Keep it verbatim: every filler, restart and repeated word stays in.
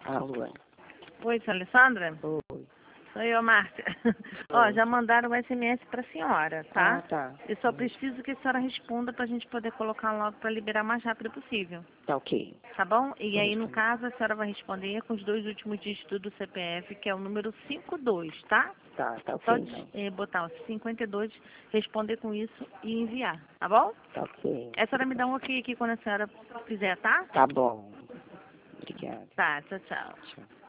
Alô. Oi, senhora Alessandra? Oi. Sou eu, Márcia. Ó, já mandaram o S M S para a senhora, tá? Ah, tá. Eu só preciso que a senhora responda para a gente poder colocar logo para liberar o mais rápido possível. Tá ok. Tá bom? E Vou aí, no responder. caso, a senhora vai responder com os dois últimos dígitos do C P F, que é o número cinquenta e dois, tá? Tá, tá ok Só então. eh, botar o cinquenta e dois, responder com isso e enviar, tá bom? Tá ok. A senhora me dá um ok aqui quando a senhora fizer, tá? Tá bom. Obrigado. Tá, tchau, tchau. Tchau.